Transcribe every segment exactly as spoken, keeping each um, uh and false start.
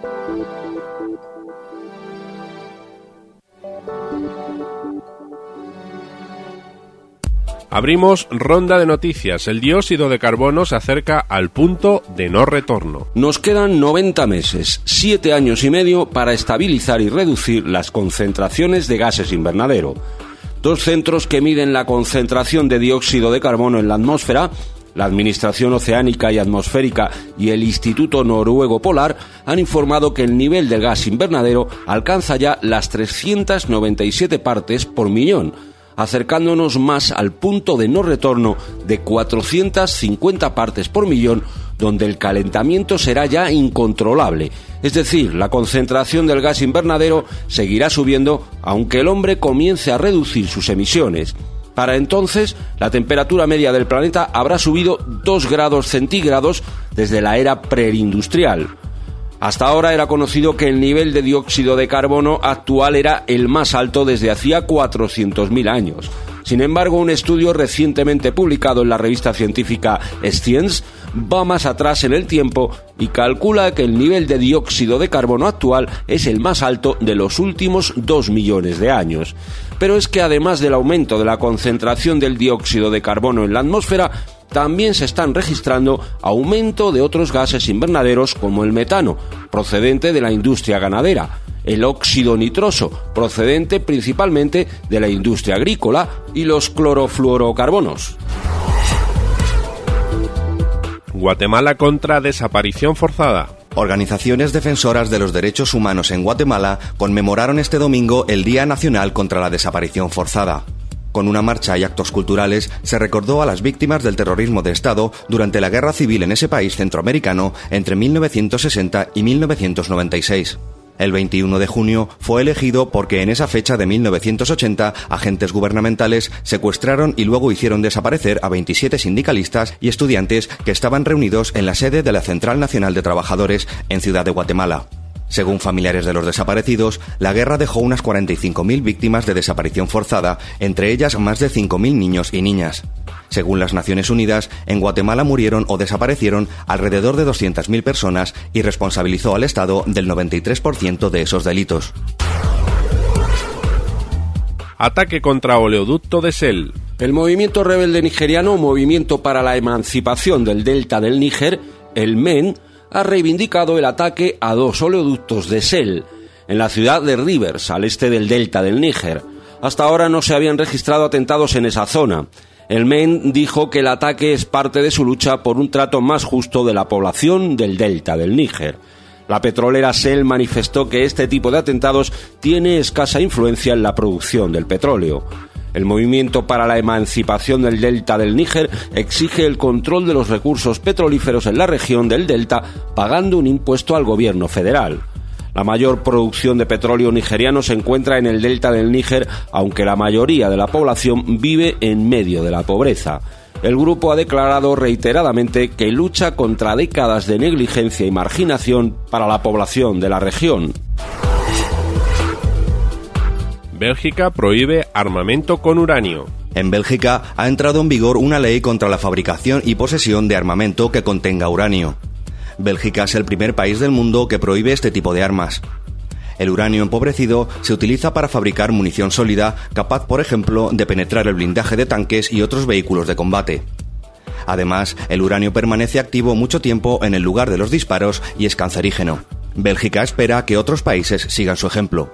Abrimos ronda de noticias. El dióxido de carbono se acerca al punto de no retorno. Nos quedan noventa meses, siete años y medio para estabilizar y reducir las concentraciones de gases invernadero. Dos centros que miden la concentración de dióxido de carbono en la atmósfera, la Administración Oceánica y Atmosférica y el Instituto Noruego Polar, han informado que el nivel del gas invernadero alcanza ya las trescientas noventa y siete partes por millón, acercándonos más al punto de no retorno de cuatrocientas cincuenta partes por millón, donde el calentamiento será ya incontrolable. Es decir, la concentración del gas invernadero seguirá subiendo aunque el hombre comience a reducir sus emisiones. Para entonces, la temperatura media del planeta habrá subido dos grados centígrados desde la era preindustrial. Hasta ahora era conocido que el nivel de dióxido de carbono actual era el más alto desde hacía cuatrocientos mil años. Sin embargo, un estudio recientemente publicado en la revista científica Science va más atrás en el tiempo y calcula que el nivel de dióxido de carbono actual es el más alto de los últimos dos millones de años. Pero es que además del aumento de la concentración del dióxido de carbono en la atmósfera, también se están registrando aumento de otros gases invernaderos como el metano, procedente de la industria ganadera, el óxido nitroso, procedente principalmente de la industria agrícola, y los clorofluorocarbonos. Guatemala contra desaparición forzada. Organizaciones defensoras de los derechos humanos en Guatemala conmemoraron este domingo el Día Nacional contra la Desaparición Forzada. Con una marcha y actos culturales se recordó a las víctimas del terrorismo de Estado durante la guerra civil en ese país centroamericano entre mil novecientos sesenta y mil novecientos noventa y seis. El veintiuno de junio fue elegido porque en esa fecha de mil novecientos ochenta agentes gubernamentales secuestraron y luego hicieron desaparecer a veintisiete sindicalistas y estudiantes que estaban reunidos en la sede de la Central Nacional de Trabajadores en Ciudad de Guatemala. Según familiares de los desaparecidos, la guerra dejó unas cuarenta y cinco mil víctimas de desaparición forzada, entre ellas más de cinco mil niños y niñas. Según las Naciones Unidas, en Guatemala murieron o desaparecieron alrededor de doscientas mil personas y responsabilizó al Estado del noventa y tres por ciento de esos delitos. Ataque contra oleoducto de Shell. El movimiento rebelde nigeriano Movimiento para la Emancipación del Delta del Níger, el M E N, ha reivindicado el ataque a dos oleoductos de Shell en la ciudad de Rivers, al este del delta del Níger. Hasta ahora no se habían registrado atentados en esa zona. El M E N dijo que el ataque es parte de su lucha por un trato más justo de la población del delta del Níger. La petrolera Shell manifestó que este tipo de atentados tiene escasa influencia en la producción del petróleo. El Movimiento para la Emancipación del Delta del Níger exige el control de los recursos petrolíferos en la región del delta, pagando un impuesto al gobierno federal. La mayor producción de petróleo nigeriano se encuentra en el delta del Níger, aunque la mayoría de la población vive en medio de la pobreza. El grupo ha declarado reiteradamente que lucha contra décadas de negligencia y marginación para la población de la región. Bélgica prohíbe armamento con uranio. En Bélgica ha entrado en vigor una ley contra la fabricación y posesión de armamento que contenga uranio. Bélgica es el primer país del mundo que prohíbe este tipo de armas. El uranio empobrecido se utiliza para fabricar munición sólida, capaz, por ejemplo, de penetrar el blindaje de tanques y otros vehículos de combate. Además, el uranio permanece activo mucho tiempo en el lugar de los disparos y es cancerígeno. Bélgica espera que otros países sigan su ejemplo.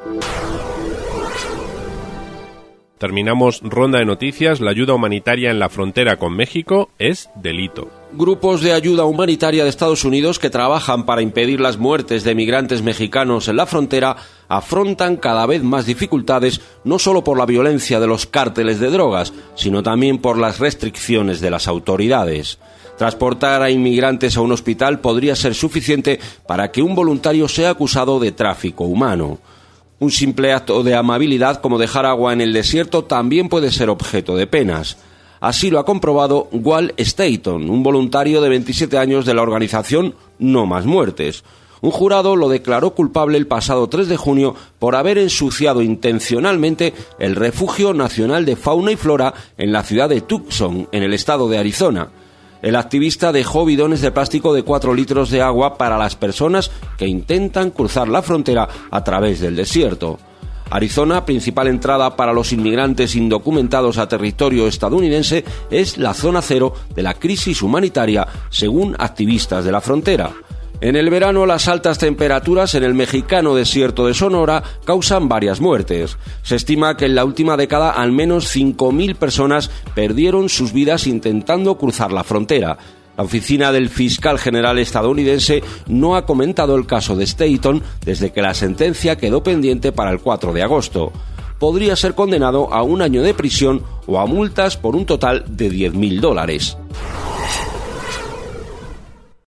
Terminamos ronda de noticias. La ayuda humanitaria en la frontera con México es delito. Grupos de ayuda humanitaria de Estados Unidos que trabajan para impedir las muertes de migrantes mexicanos en la frontera afrontan cada vez más dificultades, no solo por la violencia de los cárteles de drogas, sino también por las restricciones de las autoridades. Transportar a inmigrantes a un hospital podría ser suficiente para que un voluntario sea acusado de tráfico humano. Un simple acto de amabilidad como dejar agua en el desierto también puede ser objeto de penas. Así lo ha comprobado Walt Staton, un voluntario de veintisiete años de la organización No Más Muertes. Un jurado lo declaró culpable el pasado tres de junio por haber ensuciado intencionalmente el Refugio Nacional de Fauna y Flora en la ciudad de Tucson, en el estado de Arizona. El activista dejó bidones de plástico de cuatro litros de agua para las personas que intentan cruzar la frontera a través del desierto. Arizona, principal entrada para los inmigrantes indocumentados a territorio estadounidense, es la zona cero de la crisis humanitaria, según activistas de la frontera. En el verano, las altas temperaturas en el mexicano desierto de Sonora causan varias muertes. Se estima que en la última década al menos cinco mil personas perdieron sus vidas intentando cruzar la frontera. La oficina del fiscal general estadounidense no ha comentado el caso de Staton desde que la sentencia quedó pendiente para el cuatro de agosto. Podría ser condenado a un año de prisión o a multas por un total de diez mil dólares.